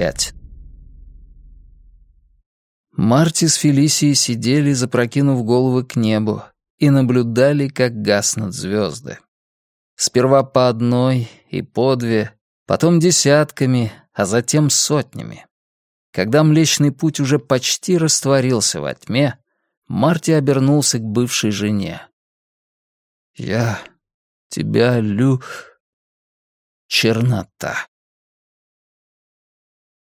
5. Марти с Фелисией сидели, запрокинув головы к небу, и наблюдали, как гаснут звезды. Сперва по одной и по две, потом десятками, а затем сотнями. Когда Млечный Путь уже почти растворился во тьме, Марти обернулся к бывшей жене. «Я тебя Чернота.